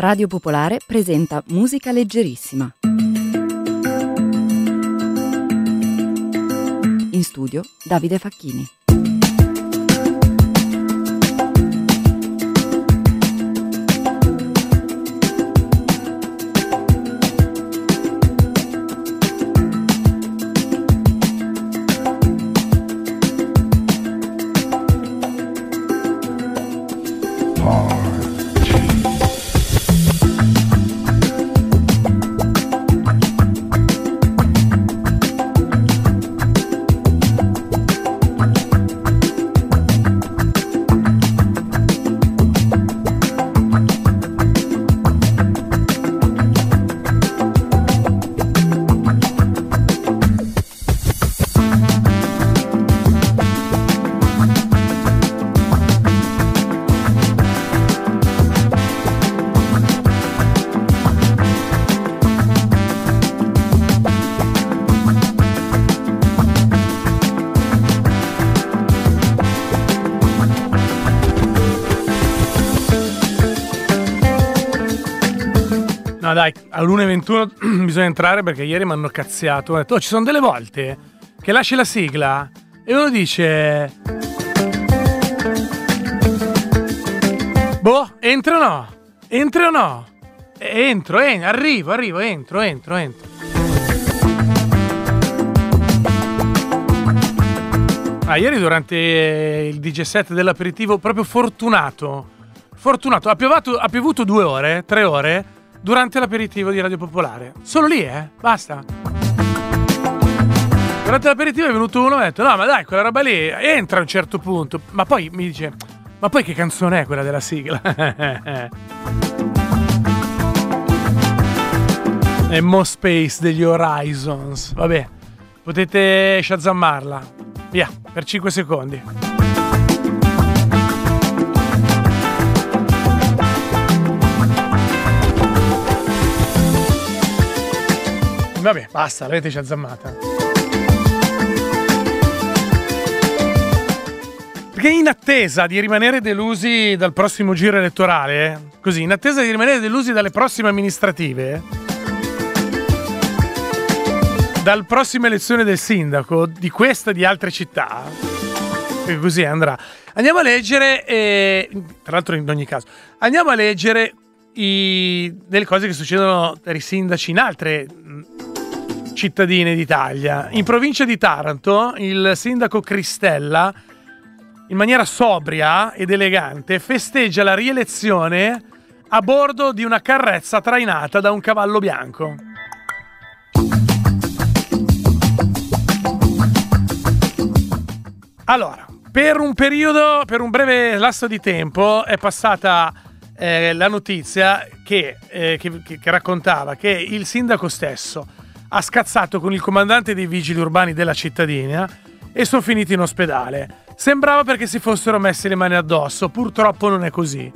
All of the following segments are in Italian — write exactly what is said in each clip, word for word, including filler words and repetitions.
Radio Popolare presenta Musica Leggerissima. In studio Davide Facchini. No dai, all'una e ventuno bisogna entrare perché ieri mi hanno cazziato. Ho detto, oh, ci sono delle volte che lasci la sigla e uno dice boh, entro o no? Entro o no? E entro, en- arrivo, arrivo, entro, entro, entro. Ah, ieri durante il D J set dell'aperitivo, proprio fortunato, fortunato, ha piovato, ha piovuto due ore, tre ore durante l'aperitivo di Radio Popolare. Solo lì, eh? Basta. Durante l'aperitivo è venuto uno e ha detto, no, ma dai, quella roba lì entra a un certo punto. Ma poi mi dice, ma poi che canzone è quella della sigla? È Mo Space degli Horizons. Vabbè, potete shazammarla. Via, per cinque secondi. Vabbè, basta, l'avete shazammata. Perché in attesa di rimanere delusi dal prossimo giro elettorale, così, in attesa di rimanere delusi dalle prossime amministrative, dal prossima elezione del sindaco, di questa e di altre città, che così andrà, andiamo a leggere, eh, tra l'altro in ogni caso, andiamo a leggere i, delle cose che succedono per i sindaci in altre cittadine d'Italia. In provincia di Taranto, il sindaco Cristella, in maniera sobria ed elegante, festeggia la rielezione a bordo di una carrezza trainata da un cavallo bianco. Allora, per un periodo, per un breve lasso di tempo, è passata eh, la notizia che, eh, che, che, che raccontava che il sindaco stesso ha scazzato con il comandante dei vigili urbani della cittadina e sono finiti in ospedale. Sembrava perché si fossero messi le mani addosso, purtroppo non è così.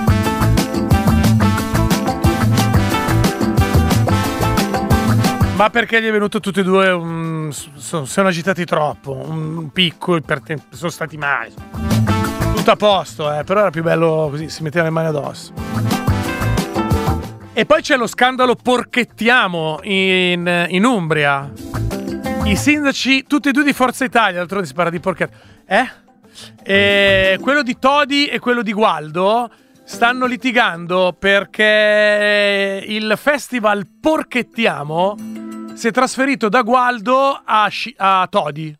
Ma perché gli è venuto tutti e due un, sono, sono agitati troppo, un picco, sono stati male. Tutto a posto, eh, però era più bello così, si metteva le mani addosso. E poi c'è lo scandalo Porchettiamo in, in Umbria. I sindaci, tutti e due di Forza Italia, d'altronde si parla di Porchettiamo. Eh? E quello di Todi e quello di Gualdo stanno litigando perché il festival Porchettiamo si è trasferito da Gualdo a, a Todi.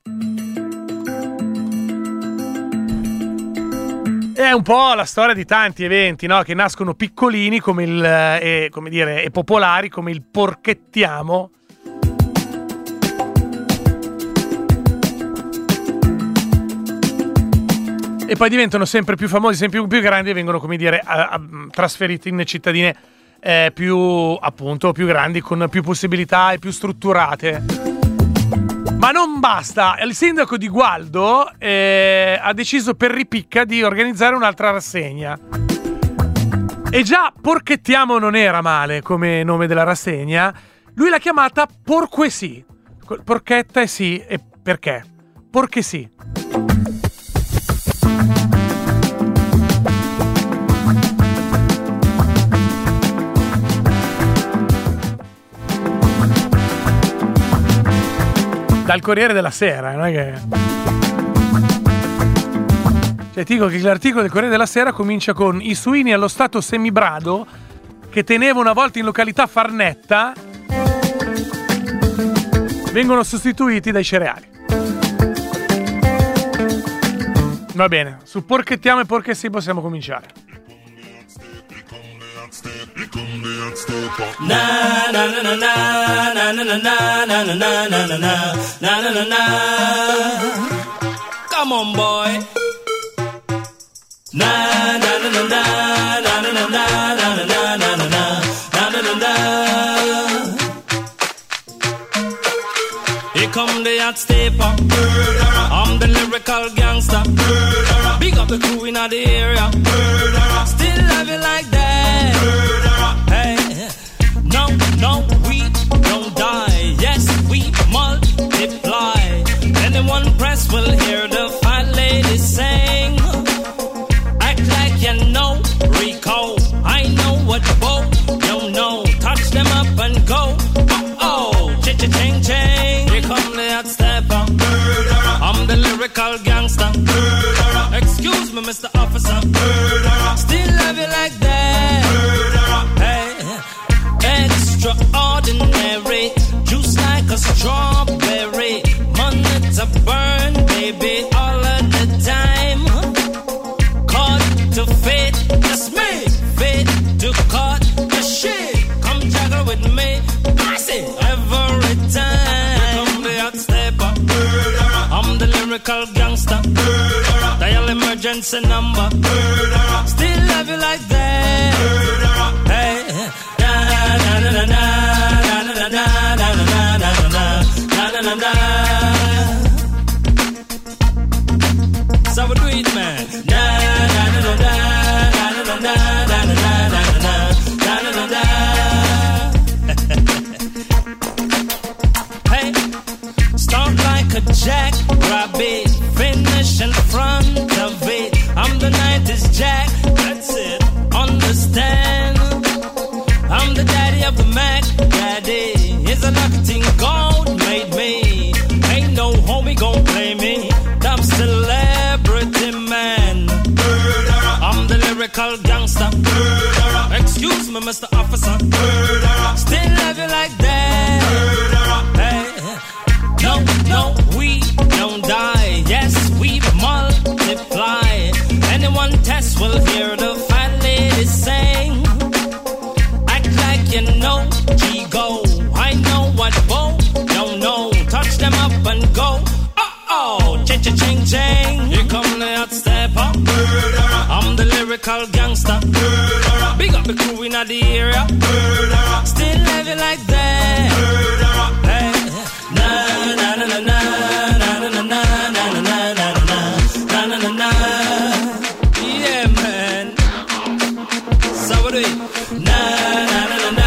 È un po' la storia di tanti eventi, no? Che nascono piccolini come il eh, come dire, e popolari come il Porchettiamo. E poi diventano sempre più famosi, sempre più, più grandi e vengono, come dire, a, a, trasferiti in cittadine eh, più, appunto, più grandi, con più possibilità e più strutturate. Ma non basta, il sindaco di Gualdo eh, ha deciso per ripicca di organizzare un'altra rassegna. E già Porchettiamo non era male come nome della rassegna, lui l'ha chiamata Porque sì. Porchetta e sì, e perché? Porche sì. dal Corriere della Sera, non è che... Cioè ti dico che l'articolo del Corriere della Sera comincia con i suini allo stato semibrado che tenevo una volta in località Farnetta vengono sostituiti dai cereali. Va bene, su porchettiamo e porchessi possiamo cominciare. Na na na na na na na na na na na na na na na na. Come on, boy. Na na na na na na na na na na na na na na na. Here come the hot stepper. I'm the lyrical gangster. Big up the crew in the area. Still love you like that. Hey, no, no, we don't die. Yes, we multiply. Anyone press will hear the fat lady sing. Act like you know Rico. I know what both you know. Touch them up and go. Oh, cha-cha-ching, ching. Here come the hot stepper. I'm the lyrical gangster. Excuse me, Mister Officer. Still love you like that. Hey, extraordinary. Juice like a strawberry. Money to burn, baby, all of the time. Caught to fit, that's me. Fit to cut the shit. Come juggle with me. I say every time. Here come the hot stepper. I'm the lyrical gangster. Dial emergency number. Still love you like that. Hey, na na na na na na na na na na na na na na. So we do it, man. Na na na na na na na na na na na na na. Hey, start like a jackrabbit, finish in front of it. I'm the nineties Jack, that's it. Understand? I'm the daddy of the Mac. Daddy is a lucky thing God made me. Ain't no homie gon' play me. I'm celebrity man. I'm the lyrical gangster. Excuse me, Mister Officer. Still love you like that. Hey, no, no, we don't die. Yes, we multiply. Anyone test will hear the fat lady sing. You know, G-Go, I know what Bo don't know. Touch them up and go. Uh-oh, cha-cha-ching-ching. Here come the hot stepper. I'm the lyrical gangster. Big up the crew in the area. Still love you like that. Hey, na na na na na na na na na na na na na na. Yeah, man. So what do we? Na na na na.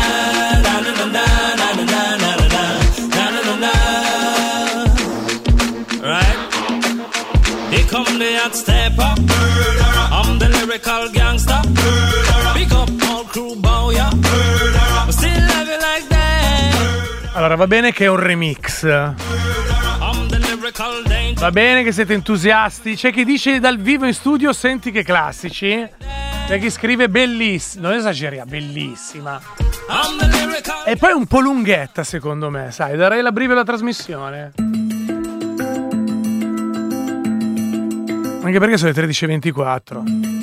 Come the hot stepper. I'm the lyrical gangster. Pick up all crew bow, yeah. Still love you like that. Allora va bene che è un remix. I'm the lyrical danger. Va bene che siete entusiasti. C'è chi dice dal vivo in studio senti che classici. C'è chi scrive bellissima. Non esageriamo, bellissima. I'm the lyrical. E poi un po' lunghetta secondo me, sai, darei la brivio alla trasmissione. Anche perché sono le tredici e ventiquattro.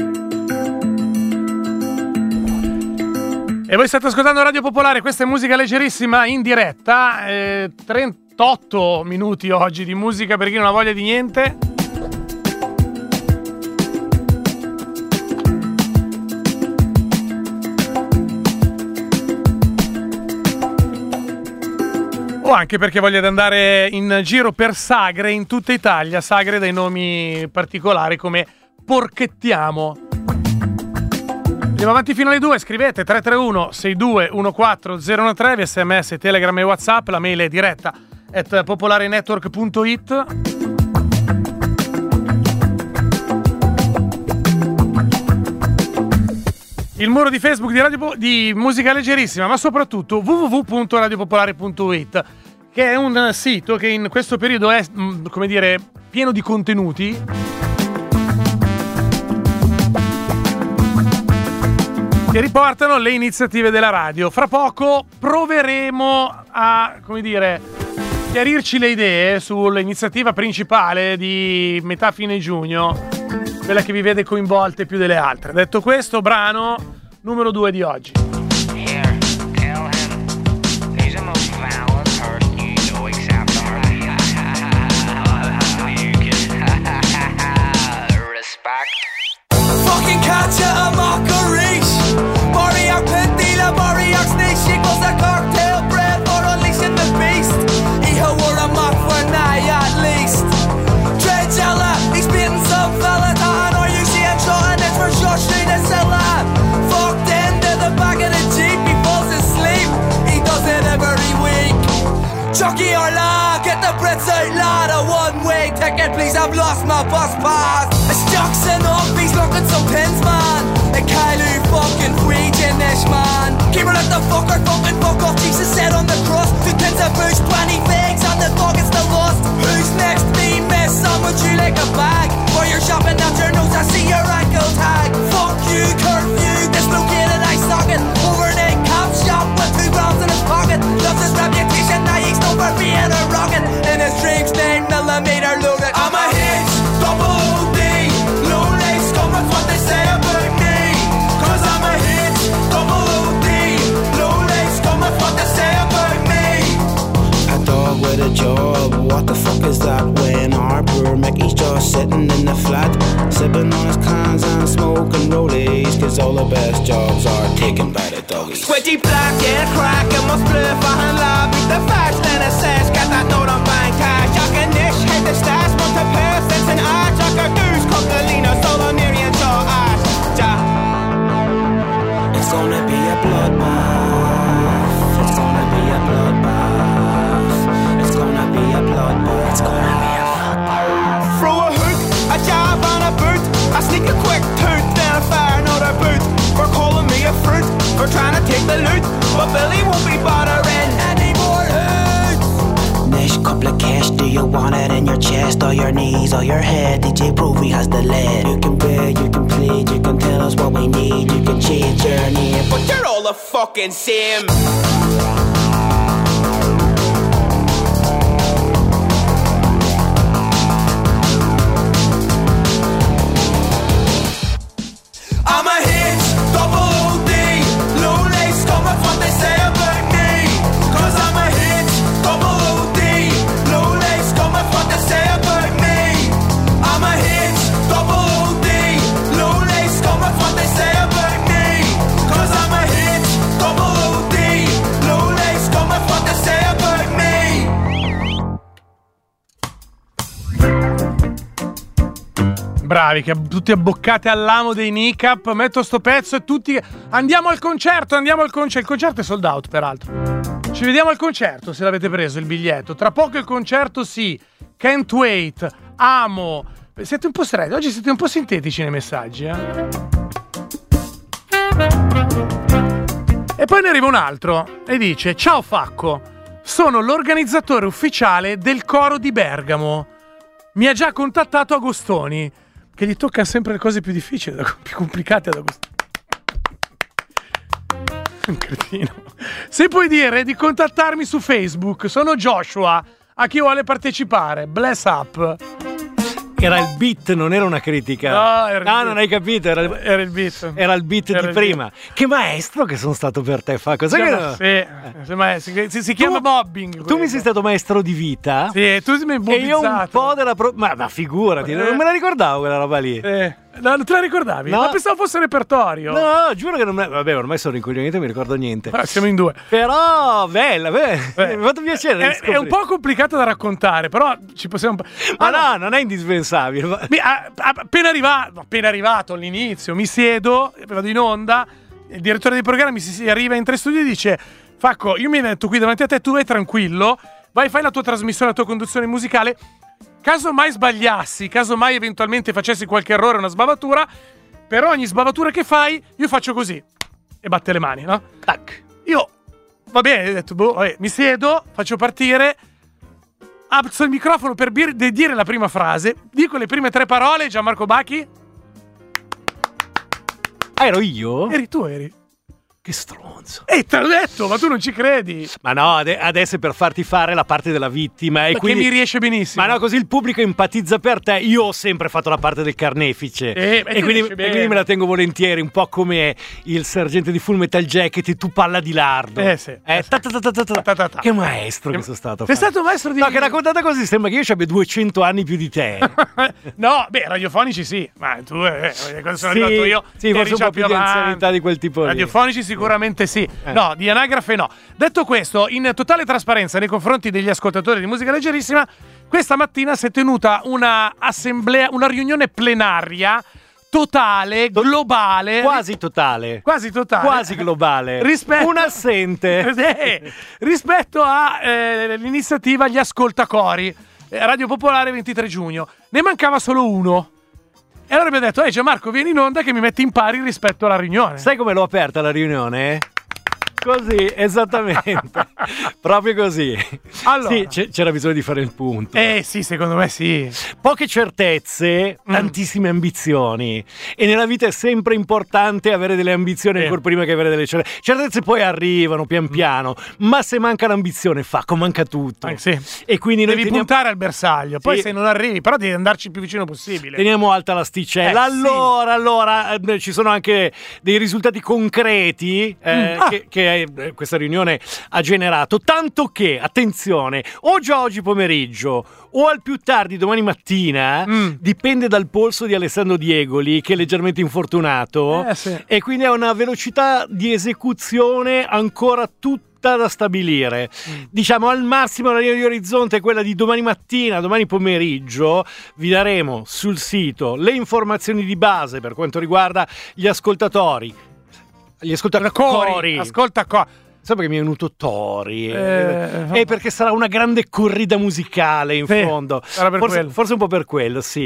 E voi state ascoltando Radio Popolare, questa è musica leggerissima in diretta. Eh, trentotto minuti oggi di musica per chi non ha voglia di niente. O anche perché voglio andare in giro per sagre in tutta Italia, sagre dai nomi particolari come Porchettiamo. Andiamo avanti fino alle due, scrivete tre tre uno sei due uno quattro zero uno tre, via sms, telegram e whatsapp, la mail è diretta at popolarenetwork punto it. Il muro di Facebook di, Radio po- di Musica Leggerissima, ma soprattutto w w w punto radio popolare punto it. che è un sito che in questo periodo è, come dire, pieno di contenuti. Che riportano le iniziative della radio. Fra poco proveremo a, come dire, chiarirci le idee sull'iniziativa principale di metà fine giugno, quella che vi vede coinvolte più delle altre. Detto questo, brano numero due di oggi. Fucking catch a mockery. Boriac Pentila, Boriac Snake, equals a cocktail bread for unleashing the beast. He wore a mock for night at least. Dredgella, he's beating some fella, and are you seeing shot and it's for sure straight to Silla. Fucked into the back of the Jeep, he falls asleep. He does it every week. Chucky or la, get the Brits out, lad. A one-way ticket, please, I've lost my bus pass. It's Jackson off, he's looking some pins, man. A Kylie fucking freaking this, man. Keep her at the fucker, fucking fuck off. Jesus said on the cross, two tins of booze, twenty figs, and the dog is still lost. Who's next? Me, miss, some would you like a bag? While you're shopping out your nose, I see your ankle tag. Fuck you, curfew, dislocated eye socket. Overnight cop shop with two grams in his pocket. Loves his reputation, now he's known for being a rocket. In his dreams, nine millimeter loaded. I'm a hitch, double O D. Low lace, come with what they say about me. Cause I'm a hitch, double O D. Low lace, come with what they say about me. A dog with a job, what the fuck is that? When our poor Mickey's just sitting in the flat, sipping on his cans and smoking rollies. Cause all the best jobs are taken by the doggies. Sweaty black and crack and must play for hand lab. Beat the facts, then it says, get that note on bank cash. Jack and Nish, hit the stash, want to pass, it's an art. Jack or goose, Coquelino, Solonarian, Joe Ash. Ja. It's gonna be a bloodbath. It's gonna be a bloodbath. It's gonna be a bloodbath. It's gonna be a bloodbath. Throw a hook, a jab and a boot. I sneak a quick toot, then I fire another boot. For calling me a fruit, for trying to take the loot. But Billy won't be bothering any more hoots. Nish, couple of cash, do you want it in your chest or your knees or your head? D J Provey has the lead. You can beg, you can plead, you can tell us what we need. You can change your name, But you're all the fucking same. I'm a hitch, double O D. Low lace, come with what they say about me. Cause I'm a hitch, double O D. Low lace, come with what they say about me. I'm a hitch, double O D. Low lace, come with what they say about me. Cause I'm a hitch, double O D. Low lace, come with what they say about me. Bravi, che tutti abboccate all'amo dei Nicap. Metto sto pezzo e tutti andiamo al concerto, andiamo al concerto. Il concerto è sold out, peraltro. Ci vediamo al concerto, se l'avete preso il biglietto. Tra poco il concerto, sì. Can't wait, amo. Siete un po' stretti, oggi siete un po' sintetici nei messaggi, eh? E poi ne arriva un altro e dice: ciao Facco, sono l'organizzatore ufficiale del coro di Bergamo. Mi ha già contattato Agostoni, che gli tocca sempre le cose più difficili, più complicate ad Agostoni. Un cretino. Se puoi dire di contattarmi su Facebook, sono Joshua, a chi vuole partecipare. Bless up. Era il beat, non era una critica. No, era il ah, beat. non hai capito, era il, Era il beat. era il beat Era di il prima. Che maestro che sono stato per te, Facco. Si Sai chiama, che sì, si, si, si chiama Tu- mobbing. tu quello. mi sei stato maestro di vita. Sì, tu mi hai E io un mobbizzato. po' della pro- ma, ma figurati, Eh. non me la ricordavo quella roba lì. Eh, no, non te la ricordavi? No. Ma pensavo fosse repertorio. No, giuro che non me... Vabbè, ormai sono rincoglionito e mi ricordo niente. Ah, siamo in due. Però, bella, beh, Eh, mi ha fatto piacere. È, è riscoprire. un po' complicato da raccontare, però ci possiamo. Ma Allora, no, non è indispensabile. ma- mi- a- a- appena arrivato, appena arrivato all'inizio, mi siedo, vado in onda. Il direttore dei programmi si, si arriva in tre studi e dice: Facco, io mi metto qui davanti a te, tu vai tranquillo, vai, fai la tua trasmissione, la tua conduzione musicale. Caso mai sbagliassi, caso mai eventualmente facessi qualche errore, una sbavatura, per ogni sbavatura che fai, io faccio così e batte le mani, no? Tac. Io va bene, ho detto, boh, vabbè, mi siedo, faccio partire, alzo il microfono per bir- de- dire la prima frase, dico le prime tre parole, Gianmarco Bacchi. Ah, ero io? Eri tu, eri. Che stronzo. E te l'ho detto, ma tu non ci credi. Ma no, ade- adesso è per farti fare la parte della vittima. E Perché quindi mi riesce benissimo. Ma no, così il pubblico empatizza per te. Io ho sempre fatto la parte del carnefice. Eh, e, quindi, riesce e bene. quindi me la tengo volentieri, un po' come il sergente di Full Metal Jacket e tu palla di lardo. Eh sì, Eh, eh sì. ta ta ta ta ta ta. Ta ta ta. Che maestro che sono stato. Sei Fabio. stato maestro di... No, che raccontata così sembra che io abbia duecento anni più di te. No, beh, radiofonici sì. Ma tu, eh, quando sono Sì, arrivato io... sì, eri forse un già po' più di avanti. anzianità di quel tipo lì. Radiofonici sicuramente sì. Eh. No, di anagrafe no. Detto questo, in totale trasparenza nei confronti degli ascoltatori di musica leggerissima, questa mattina si è tenuta una assemblea, una riunione plenaria totale, globale. Quasi totale. Quasi totale. Quasi globale. Rispetto, Un assente. Eh, rispetto all'iniziativa Gli Ascoltacori, eh, Radio Popolare ventitré giugno. Ne mancava solo uno. E allora abbiamo detto, ehi Gianmarco, vieni in onda che mi metti in pari rispetto alla riunione. Sai come l'ho aperta la riunione? Così, esattamente. Proprio così. Allora. Sì, c- c'era bisogno di fare il punto. Eh sì, secondo me sì. Poche certezze, Mm. tantissime ambizioni. E nella vita è sempre importante avere delle ambizioni Sì. ancora prima che avere delle certezze. Certezze poi arrivano pian piano, ma se manca l'ambizione, Facco, manca tutto. Eh, sì. E quindi noi Devi teniamo, puntare al bersaglio. Poi Sì. se non arrivi, però devi andarci il più vicino possibile. teniamo alta l'asticella. Eh, sì. allora, allora, eh, ci sono anche dei risultati concreti eh, Mm. Ah. che, che eh, questa riunione ha generato. Tanto che, attenzione, o già oggi pomeriggio o al più tardi domani mattina, Mm. dipende dal polso di Alessandro Diegoli, che è leggermente infortunato, Eh, sì. e quindi ha una velocità di esecuzione ancora tutta da stabilire. Mm. Diciamo al massimo la linea di orizzonte è quella di domani mattina, domani pomeriggio. Vi daremo sul sito le informazioni di base per quanto riguarda gli ascoltatori. Gli ascoltatori. Cori, ascolta qua. Sai perché mi è venuto Tori? Eh, è perché sarà una grande corrida musicale in Sì, fondo. sarà per forse, quello. forse un po' per quello, sì.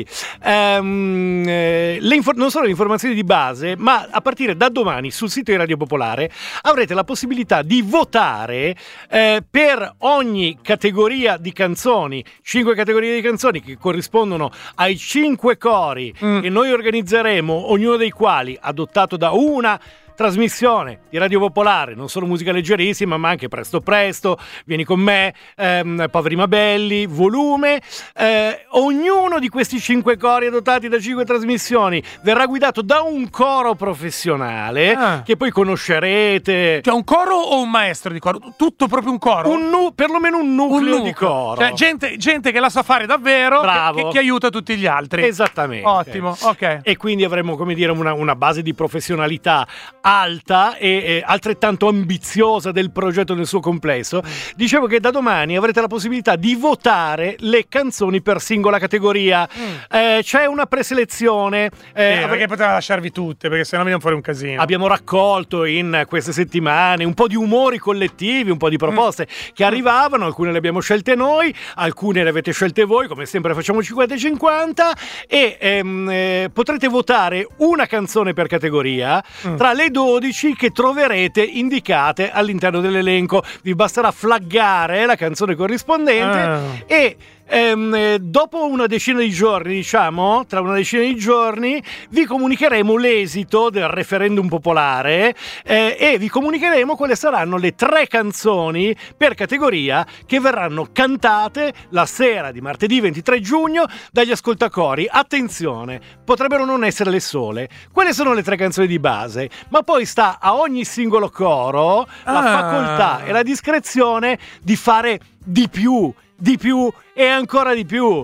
Ehm, eh, le infor- non solo le informazioni di base, ma a partire da domani sul sito di Radio Popolare avrete la possibilità di votare eh, per ogni categoria di canzoni, cinque categorie di canzoni che corrispondono ai cinque cori Mm. che noi organizzeremo, ognuno dei quali adottato da una trasmissione di Radio Popolare, non solo musica leggerissima, ma anche Presto Presto, Vieni con me, ehm, Poveri ma belli, Volume. Eh, ognuno di questi cinque cori adottati da cinque trasmissioni verrà guidato da un coro professionale Ah. che poi conoscerete. Cioè un coro o un maestro di coro? Tutto proprio un coro? Un nu- perlomeno un nucleo, Un nucleo. di coro. Cioè gente, gente che la sa fare davvero, Bravo. che, che- che aiuta tutti gli altri. Esattamente. Ottimo, ok. E quindi avremo, come dire, una, una base di professionalità alta e, e altrettanto ambiziosa del progetto nel suo complesso. Dicevo che da domani avrete la possibilità di votare le canzoni per singola categoria. Eh, c'è una preselezione. eh, Eh, avre- perché poteva lasciarvi tutte, perché sennò viene fuori un casino. Abbiamo raccolto in queste settimane un po' di umori collettivi, un po' di proposte che arrivavano, alcune le abbiamo scelte noi, alcune le avete scelte voi, come sempre facciamo cinquanta e cinquanta, e ehm, eh, potrete votare una canzone per categoria tra le dodici che troverete indicate all'interno dell'elenco. Vi basterà flaggare la canzone corrispondente Ah. e Ehm, eh, dopo una decina di giorni, diciamo, tra una decina di giorni, vi comunicheremo l'esito del referendum popolare eh, e vi comunicheremo quali saranno le tre canzoni per categoria che verranno cantate la sera di martedì ventitré giugno dagli ascoltacori. Attenzione, potrebbero non essere le sole. Quelle sono le tre canzoni di base, ma poi sta a ogni singolo coro la Ah. facoltà e la discrezione di fare di più. Di più e ancora di più.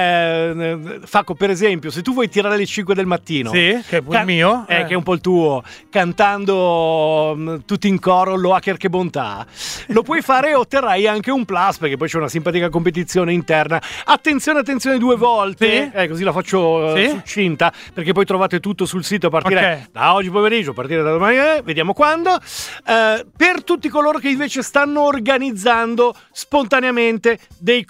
Eh, Facco, per esempio, se tu vuoi tirare le cinque del mattino, Sì, che è il mio. eh, Eh. che è un po' il tuo, cantando mh, tutti in coro Lo hacker che bontà, lo puoi fare e otterrai anche un plus, perché poi c'è una simpatica competizione interna. Attenzione, attenzione due volte, Sì. eh, così la faccio eh, Sì. succinta, perché poi trovate tutto sul sito a partire Ok. da oggi pomeriggio, a partire da domani, eh, vediamo quando. Eh, per tutti coloro che invece stanno organizzando spontaneamente dei cori,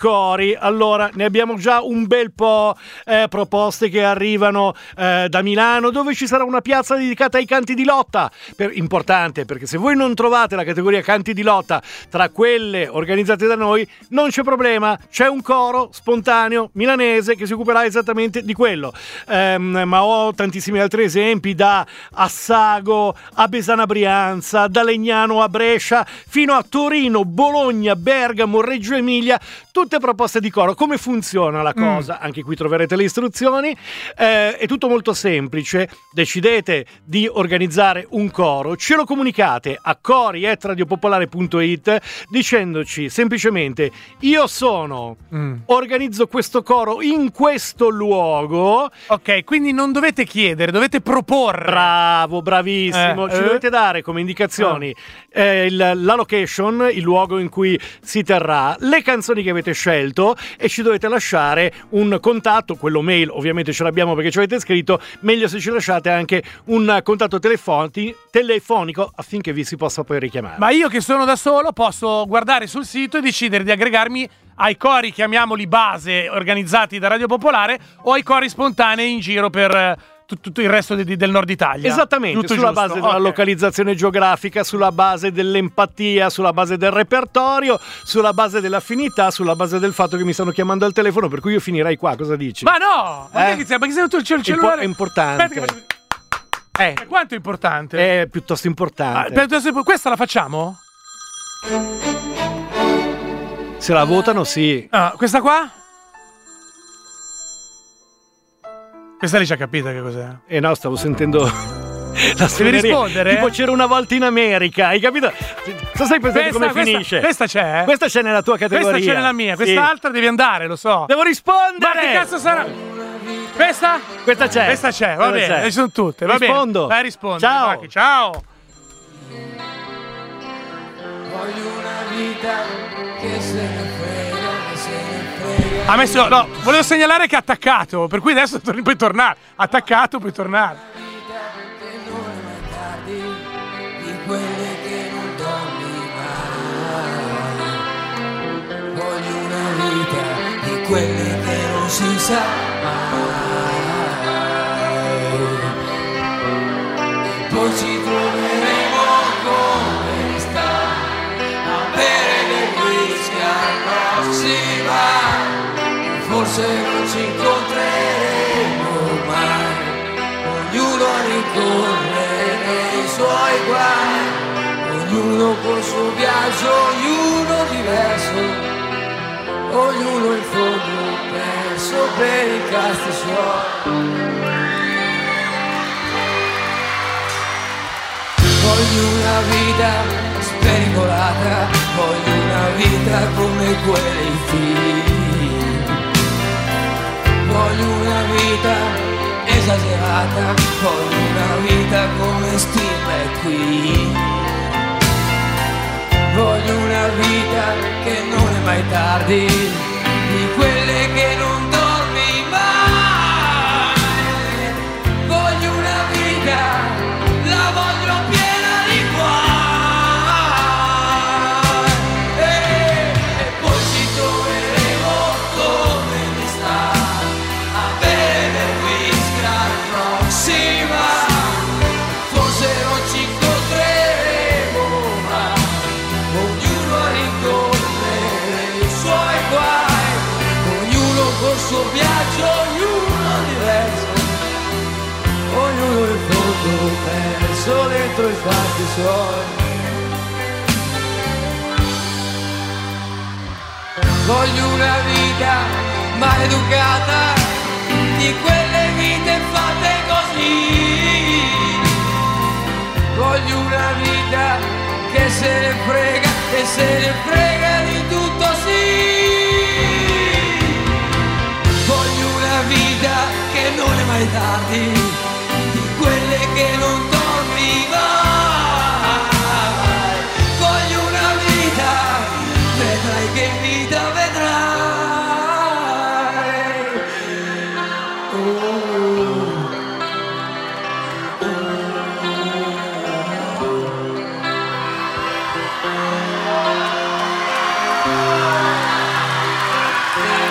noi. Allora, ne abbiamo già un bel po' eh, proposte che arrivano eh, da Milano, dove ci sarà una piazza dedicata ai canti di lotta. Per, importante, perché se voi non trovate la categoria canti di lotta tra quelle organizzate da noi, non c'è problema, c'è un coro spontaneo milanese che si occuperà esattamente di quello. Ehm, ma ho tantissimi altri esempi, da Assago a Besana Brianza, da Legnano a Brescia, fino a Torino, Bologna, Bergamo, Reggio Emilia, tutte proposte di coro. Come funziona la cosa? Mm. Anche qui troverete le istruzioni. Eh, è tutto molto semplice. Decidete di organizzare un coro, ce lo comunicate a cori chiocciola radiopopolare punto it dicendoci semplicemente: io sono, mm. organizzo questo coro in questo luogo. Ok, quindi non dovete chiedere, dovete proporre. Bravo, bravissimo. Eh, ci eh. dovete dare come indicazioni eh, il, la location, il luogo in cui si terrà, le canzoni che avete scelto, e ci dovete lasciare un contatto, quello mail ovviamente ce l'abbiamo perché ci avete scritto, meglio se ci lasciate anche un contatto telefoni- telefonico affinché vi si possa poi richiamare. Ma io che sono da solo posso guardare sul sito e decidere di aggregarmi ai cori, chiamiamoli base, organizzati da Radio Popolare, o ai cori spontanei in giro per eh, tut- tutto il resto di- del nord Italia. Esattamente, Tutto sulla giusto? base della Ok. localizzazione geografica, sulla base dell'empatia, sulla base del repertorio, sulla base dell'affinità, sulla base del fatto che mi stanno chiamando al telefono, per cui io finirei qua. Cosa dici? Ma no! Ma Eh? che sei? Ma che sei tu il È impo- cellulare? è importante. Aspetta che faccio- Eh, Eh, Quanto è importante? è piuttosto Ah, importante. per- questa la facciamo? Se la votano, sì. Ah, questa qua? Questa lì ci ha capito che cos'è. Eh no, stavo sentendo la suoneria. rispondere? Tipo c'era una volta in America, hai capito? Cosa stai pensando come questa, finisce? Questa c'è? Questa c'è nella tua categoria. Questa c'è nella mia, Sì. quest'altra devi andare, lo so. Devo rispondere! Ma che cazzo sarà? Questa? Questa c'è. Questa c'è, va Questa bene, c'è. ci sono tutte, va Rispondo. bene. Vai, rispondi. Ciao. Macchi, ciao. Voglio una vita che se ne frega, che se ne frega. Ha messo, no, volevo segnalare che ha attaccato, per cui adesso tor- puoi tornare. Attaccato, puoi tornare. Vita che non è mai tardi, di quelle che non dormi mai. Voglio una vita di quelle che non si sa mai. Poi ci troveremo come sta a bere del whisky al prossima. Forse non ci incontreremo mai, ognuno a rincorrere nei suoi guai, ognuno col suo viaggio, ognuno diverso, ognuno in fondo perso per i casti suoi. Voglio una vita spericolata, voglio una vita come quei film. Voglio una vita esagerata, voglio una vita come Steve McQueen. Voglio una vita che non è mai tardi, di quelle che non dormi mai. Voglio una vita, la voglio piena di guai. E, e poi ci troveremo come mi sta a bere whisky al prossima. Forse non ci incontreremo mai, ognuno a rincorrere i suoi guai, ognuno col suo viaggio, ognuno diverso, ognuno in fondo perso dentro i fatti suoi. Voglio una vita maleducata, di quelle vite fatte così. Voglio una vita che se ne frega, che se ne frega di tutto, sì. Voglio una vita che non è mai tardi, di quelle che non dormi mai. Voglio una vita, vedrai che vita vedrai. Oh. Oh.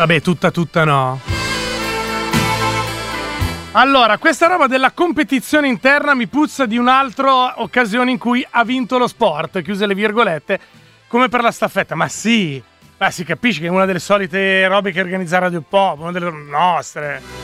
Vabbè, tutta tutta no. Allora, questa roba della competizione interna mi puzza di un'altra occasione in cui ha vinto lo sport, chiuse le virgolette, come per la staffetta. Ma sì, ma si capisce che è una delle solite robe che organizza Radio Pop, una delle nostre.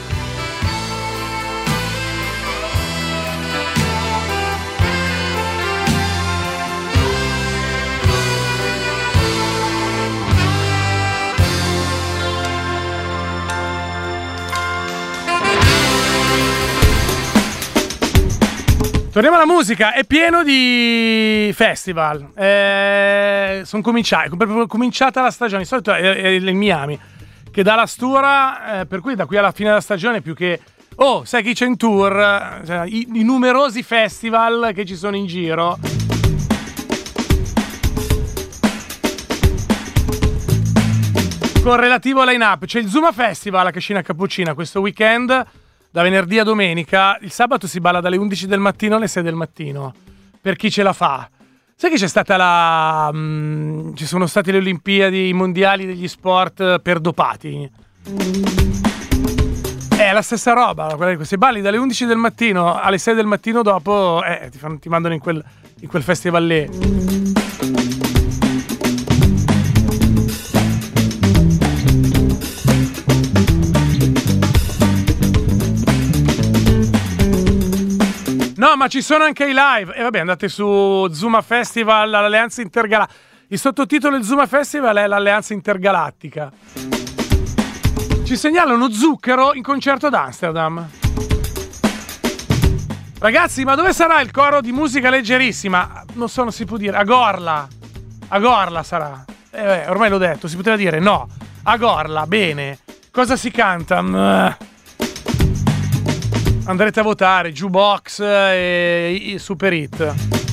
Torniamo alla musica, è pieno di festival, eh, sono cominciati, è cominciata la stagione, di solito è, è, è il Miami che dà la stura, eh, per cui da qui alla fine della stagione più che, oh, sai chi c'è in tour, cioè, i, i numerosi festival che ci sono in giro. Con relativo line-up, c'è il Zuma Festival a Cascina Cappuccina questo weekend, da venerdì a domenica. Il sabato si balla dalle undici del mattino alle sei del mattino, per chi ce la fa. Sai che c'è stata la... Mh, ci sono state le Olimpiadi mondiali degli sport per dopati? È la stessa roba, se balli dalle undici del mattino alle sei del mattino dopo, eh, ti, fanno, ti mandano in quel, in quel festival lì. No, ma ci sono anche i live. E eh, vabbè, andate su Zuma Festival, l'Alleanza Intergalattica. Il sottotitolo del Zuma Festival è l'Alleanza Intergalattica. Ci segnalano Zucchero in concerto ad Amsterdam. Ragazzi, ma dove sarà il coro di musica leggerissima? Non so, non si può dire. A Gorla. A Gorla sarà. Eh, beh, ormai l'ho detto, si poteva dire no. A Gorla, bene. Cosa si canta? Mm. Andrete a votare Jukebox e Super Hit.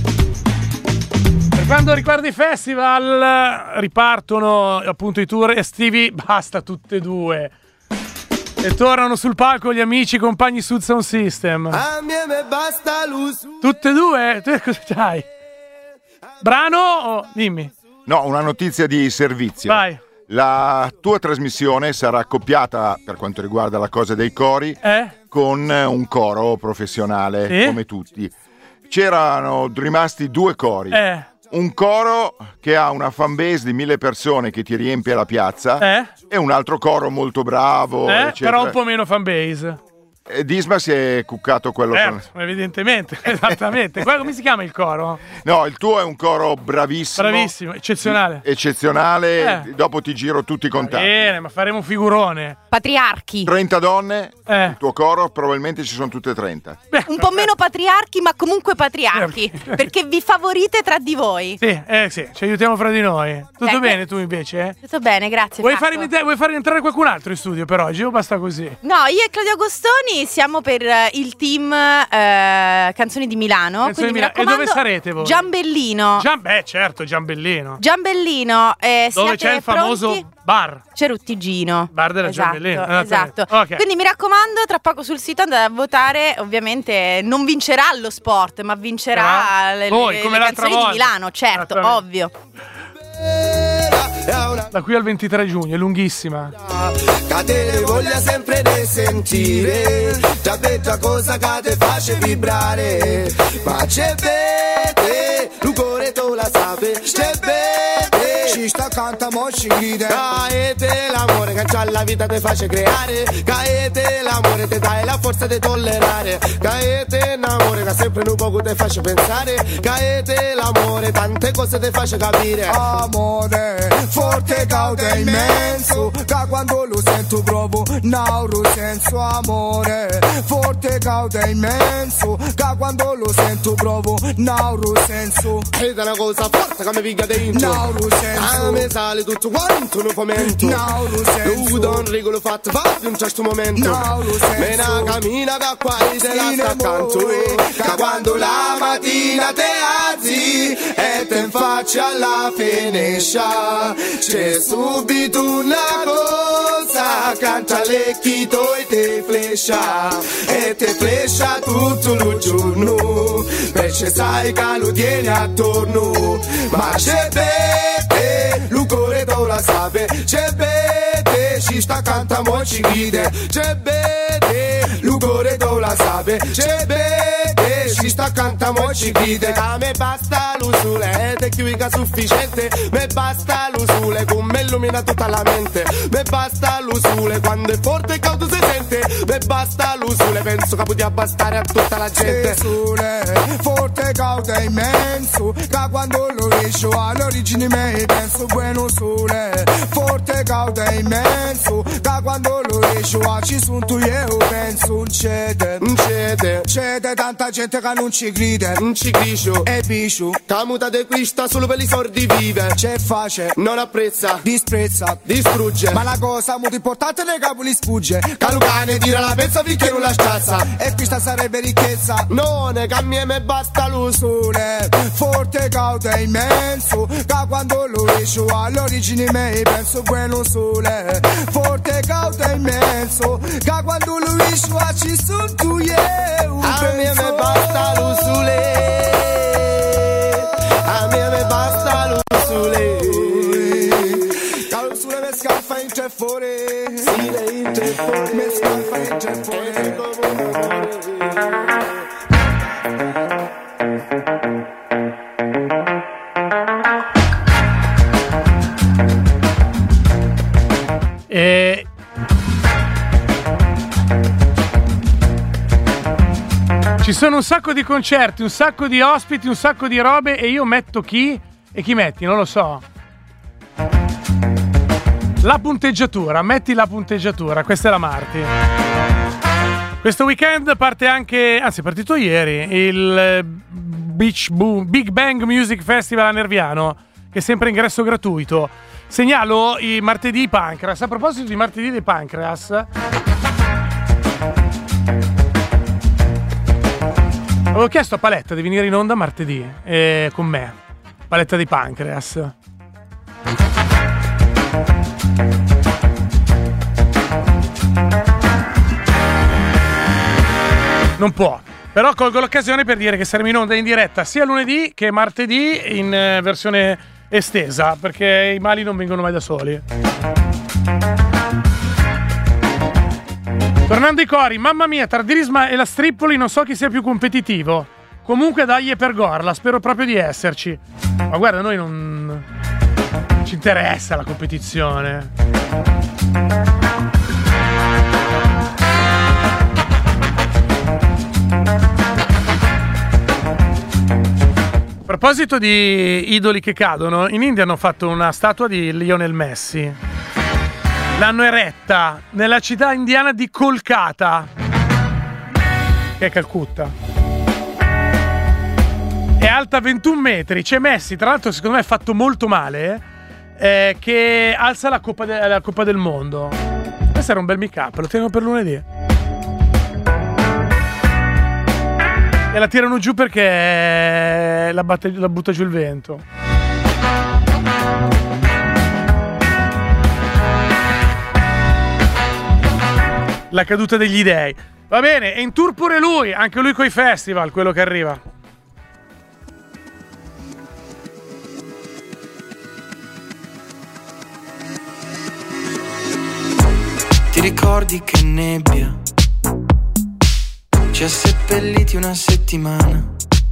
Per quanto riguarda i festival, ripartono appunto i tour estivi, basta tutte e due. E tornano sul palco gli amici compagni Sud Sound System. Tutte e due? Tu cosa c'hai? Brano o... Dimmi. No, una notizia di servizio. Vai. La tua trasmissione sarà accoppiata, per quanto riguarda la cosa dei cori, eh? con un coro professionale, eh? come tutti. C'erano rimasti due cori. Eh. Un coro che ha una fanbase di mille persone che ti riempie la piazza, eh? e un altro coro molto bravo, eh? eccetera. Però un po' meno fanbase. E Disma si è cuccato quello eh, con... evidentemente, esattamente. Come si chiama il coro? No, il tuo è un coro bravissimo. Bravissimo, eccezionale. Eccezionale, eh. Dopo ti giro tutti i contatti. Bene, ma faremo un figurone. Patriarchi. trenta donne, eh. il tuo coro probabilmente ci sono tutte e trenta. Beh, un po' meno patriarchi, ma comunque patriarchi, perché vi favorite tra di voi. Sì, eh sì, ci aiutiamo fra di noi. Tutto eh, bene tu invece? Eh? Tutto bene, grazie. Vuoi far, vuoi far entrare qualcun altro in studio per oggi o basta così? No, io e Claudio Agostoni siamo per il team eh, Canzoni di Milano. Canzoni di Milano. E dove sarete voi? Giambellino. Gian, beh, certo, Giambellino. Giambellino. Eh, dove c'è il famoso pronti? bar. Ceruttigino. Bar della esatto, Giambellino. Esatto. Okay. Quindi mi raccomando, tra poco sul sito andate a votare. Ovviamente non vincerà lo sport, ma vincerà ah, le, voi, le, come le l'altra Canzoni volta. di Milano, certo, ovvio. Da qui al ventitré giugno, è lunghissima. Che te voglia sempre di sentire, già detto cosa che te face vibrare. Ma c'è vede, il cuore tu la sape, c'è vede, ci sta canta mo ci grida. Caete l'amore che c'ha la vita te face creare, caete l'amore te dai la forza di tollerare, caete l'amore che sempre un poco te face pensare, caete l'amore tante cose te face capire. Amore forte, cauto e immenso, che quando lo sento provo nauro senso. Amore forte, cauto e immenso, che quando lo sento provo nauro senso. Ed è una cosa forte che mi piglia dentro, nauro senso. A me sale tutto quanto un fomento, nauro senso. Tu da un regolo fatto fatto in un certo momento, nauro senso. Me na cammina che qua te la sta accanto, che quando la mattina te alzi e te in faccia alla finescia c'è subito una cosa, canta l'ecchito e te flescia, e te flescia tutto il giorno, perché sai che lo tieni attorno. Ma c'è bene, il cuore tu la sape, c'è bene, ci sta vede, c'è bene, l'ugore do la sape, c'è bene, ci sta canta mo ci gride, a me basta l'usule, te chiuica sufficiente, me basta l'usule, con me illumina tutta la mente, me basta l'usule, quando è forte e cauto si sente, me basta l'usule, penso che potia bastare a tutta la gente. Sole, forte, cauto e immenso, che quando lo riesco all'origine me penso buono sole, forte, cauto e immenso, che quando lo riesco a ci sono tu io penso un cede, un cede, cede tanta gente che non ci gride, non ci griscio, e biscio, camuta de quista solo per i sordi vive, c'è face, non apprezza, disprezza, distrugge, ma la cosa molto importante nei capo li sfugge, Calucane tira la pezza finché non la stazza, e questa sarebbe ricchezza, non cambia me basta l'usule, forte, cauto e immenso, che quando lo riesco all'origine me penso buono sole, forte, cauto e immenso, che quando lo riesco a ci sono tu io a me me basta l'usule, a me me basta l'usule, che l'usule me scalfa in tre fuori, sì lei in tre fuori, me scalfa in tre fuori. E ci sono un sacco di concerti, un sacco di ospiti, un sacco di robe e io metto chi? E chi metti? Non lo so. La punteggiatura, metti la punteggiatura, questa è la Marti. Questo weekend parte anche, anzi è partito ieri, il Beach Boom, Big Bang Music Festival a Nerviano, che è sempre ingresso gratuito. Segnalo i martedì Pancreas. A proposito di martedì dei Pancreas, avevo chiesto a Paletta di venire in onda martedì eh, con me. Paletta di Pancreas. Non può. Però colgo l'occasione per dire che saremo in onda in diretta sia lunedì che martedì in eh, versione estesa, perché i mali non vengono mai da soli. Tornando ai cori, mamma mia, tra Dirisma e la Strippoli non so chi sia più competitivo. Comunque dai per Gorla, spero proprio di esserci. Ma guarda, a noi non ci interessa la competizione. A proposito di idoli che cadono, in India hanno fatto una statua di Lionel Messi. L'hanno eretta nella città indiana di Kolkata, che è Calcutta. È alta ventuno metri. C'è Messi, tra l'altro secondo me è fatto molto male, eh, che alza la Coppa, de- la Coppa del Mondo. Questo era un bel make-up, lo tengo per lunedì. E la tirano giù perché la, batte, la butta giù il vento. La caduta degli dei. Va bene, è in tour pure lui, anche lui coi festival, quello che arriva. Ti ricordi che nebbia ci ha seppelliti una settimana?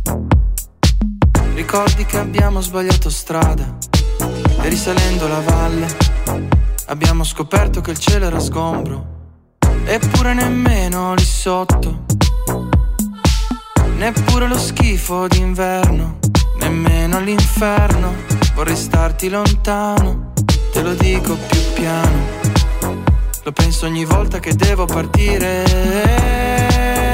Ricordi che abbiamo sbagliato strada e risalendo la valle abbiamo scoperto che il cielo era sgombro, eppure nemmeno lì sotto, neppure lo schifo d'inverno, nemmeno l'inferno. Vorrei starti lontano, te lo dico più piano, lo penso ogni volta che devo partire.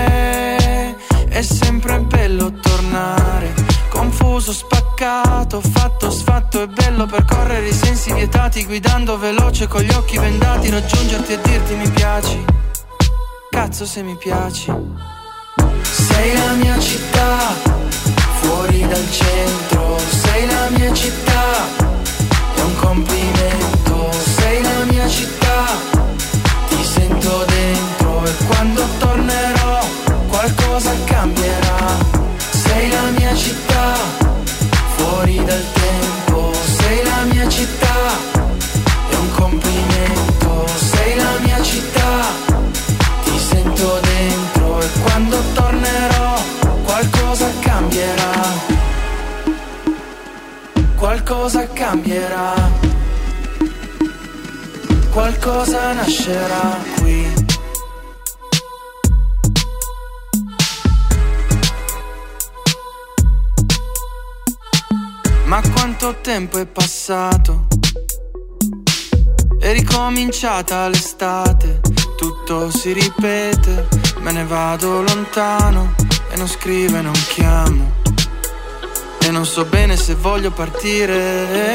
È sempre bello tornare, confuso, spaccato, fatto, sfatto. È bello percorrere i sensi vietati, guidando veloce con gli occhi vendati, raggiungerti e dirti mi piaci, cazzo se mi piaci. Sei la mia città, fuori dal centro, sei la mia città, è un complimento. Sei la mia città, ti sento dentro e quando tornerò qualcosa cambierà. Sei la mia città, fuori dal tempo. Sei la mia città, è un complimento. Sei la mia città, cambierà, qualcosa nascerà qui. Ma quanto tempo è passato, è ricominciata l'estate, tutto si ripete, me ne vado lontano e non scrivo e non chiamo, e non so bene se voglio partire,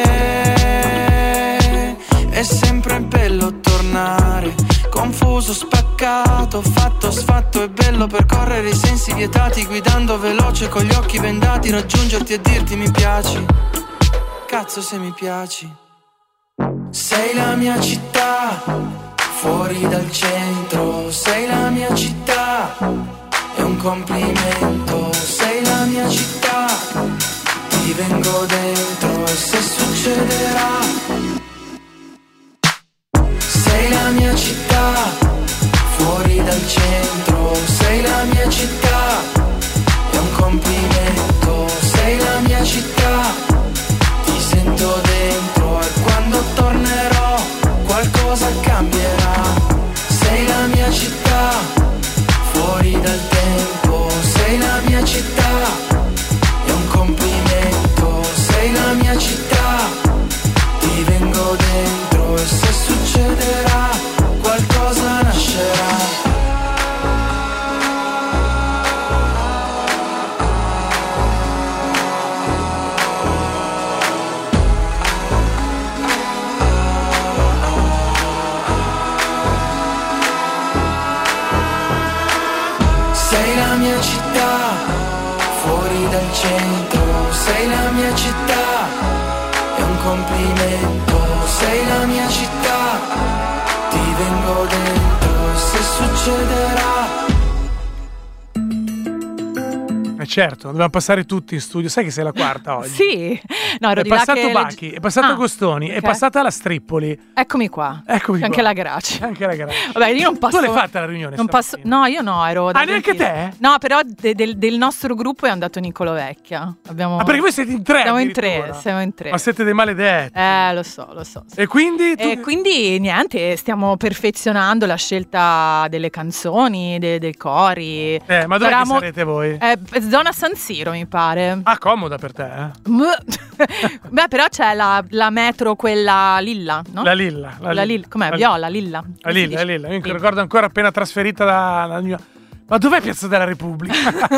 è sempre bello tornare, confuso, spaccato, fatto, sfatto, è bello percorrere i sensi vietati, guidando veloce con gli occhi vendati, raggiungerti e dirti mi piaci, cazzo se mi piaci. Sei la mia città, fuori dal centro, sei la mia città, è un complimento, sei la mia città, ti vengo dentro e se succederà. Sei la mia città, fuori dal centro, sei la mia città, è un complimento, sei la mia città, ti sento dentro e quando tornerò qualcosa cambierà. Sei la mia città, fuori dal tempo, sei la mia città, è un complimento, sei la mia città, ti vengo dentro e se succederà qualcosa nascerà. Sei la mia città, fuori dal centro, sei la mia città, è un complimento, sei la mia città, ti vengo dentro e se succederà. Eh certo, dobbiamo passare tutti in studio. Sai che sei la quarta oggi? Sì, no, ero è di là passato che Bacchi, legge- è passato Ah, Costoni, è ok. passata la Strippoli. Eccomi qua. Eccomi C'è anche qua. la Graci. Anche la Graci. Vabbè, io non passo. Tu l'hai fatta la riunione? Non passo, no, io no, ero. da Ah, neanche dentista. te? No, però de- del, del nostro gruppo è andato Nicolo Vecchia. Abbiamo... Ah, perché voi siete in tre? Siamo in tre, addirittura? siamo in tre. Ma siete dei maledetti. Eh, lo so, lo so. E quindi? Tu... E quindi niente, stiamo perfezionando la scelta delle canzoni, de- dei cori. Eh, ma dove Sarà che mo- sarete voi? Eh, zona San Siro, mi pare. Ah, comoda per te, eh? Beh, però c'è la, la metro, quella lilla, no? La Lilla. La Lilla. Com'è? La- Viola, Lilla. La Come si Lilla, dice? la Lilla. Io mi ricordo ancora appena trasferita da... da New- Ma dov'è Piazza della Repubblica?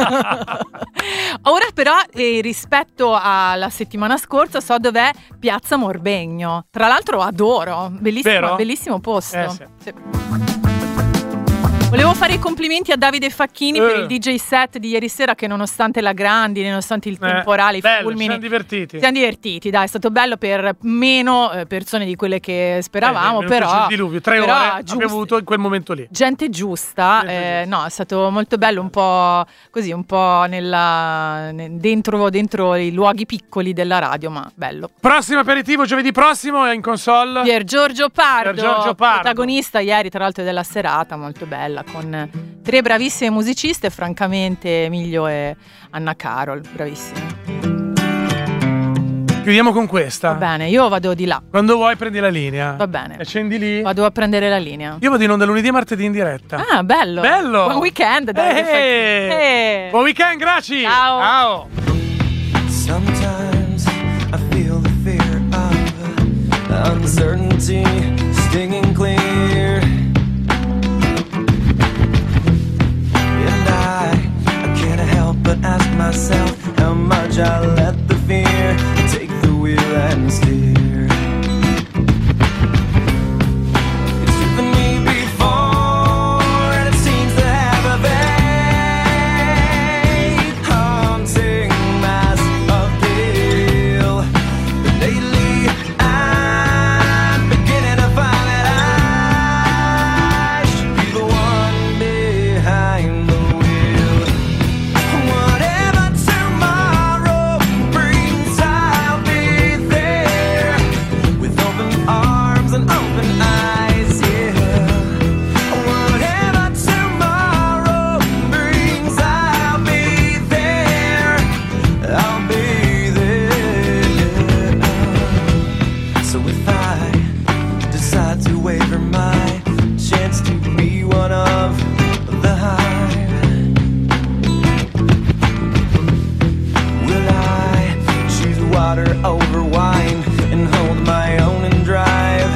Ora però eh, rispetto alla settimana scorsa so dov'è Piazza Morbegno. Tra l'altro adoro, bellissimo, Vero? bellissimo posto. Eh, sì. Sì. Volevo fare i complimenti a Davide Facchini Eh. per il D J set di ieri sera che nonostante la grandine, nonostante il temporale, i bello, ci fulmini, siamo divertiti. siamo divertiti, dai, è stato bello per meno eh, persone di quelle che speravamo, Eh, è venuto però il diluvio, tre però ore giusto- abbiamo avuto in quel momento lì. gente giusta, Gente eh, no, è stato molto bello, un po' così, un po' nella, ne- dentro, dentro i luoghi piccoli della radio, ma bello. Prossimo aperitivo giovedì prossimo è in console. Pier Giorgio Pardo, Pier Giorgio Pardo. protagonista ieri tra l'altro della serata, molto bella, con tre bravissime musiciste, francamente Emilio e Anna Carol, bravissime. Chiudiamo con questa. Va bene, io vado di là. Quando vuoi prendi la linea. Va bene. Accendi lì. Vado a prendere la linea. Io vado in onda lunedì e martedì in diretta. Ah, bello. Bello. Buon weekend, Davide Eh. Facchini. Eh. Buon weekend, grazie. Ciao. Ciao. Sometimes I feel the fear of uncertainty stinging clear. And I, I can't help but ask myself how much I let the fear take the wheel and steer. It's driven me before, and it seems to have a vague, haunting mass of appeal. But lately I'm beginning to find that I should be the one behind the wheel. Whatever tomorrow brings, I'll be there. waver my chance to be one of the hive. Will I choose water over wine and hold my own and drive?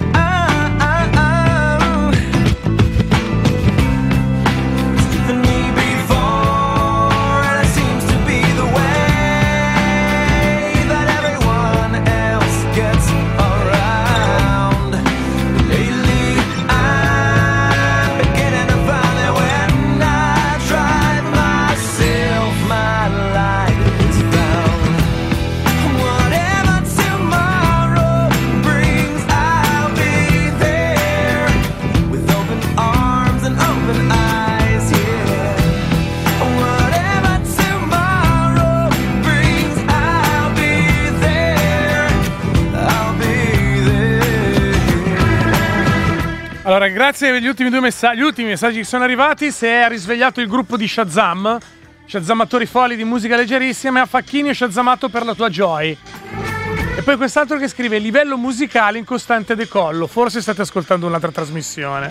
Allora, grazie per gli ultimi due messaggi, gli ultimi messaggi che sono arrivati. Si è risvegliato il gruppo di Shazam, Shazamatori folli di musica leggerissima, e a Facchini e Shazamato per la tua Joy. E poi quest'altro che scrive: livello musicale in costante decollo, forse state ascoltando un'altra trasmissione.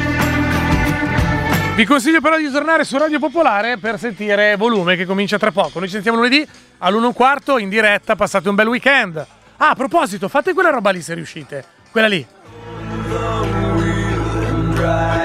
Vi consiglio però di tornare su Radio Popolare per sentire Volume, che comincia tra poco. Noi ci sentiamo lunedì all'uno e un quarto in diretta. Passate un bel weekend. Ah, a proposito, fate quella roba lì se riuscite, quella lì. Drive.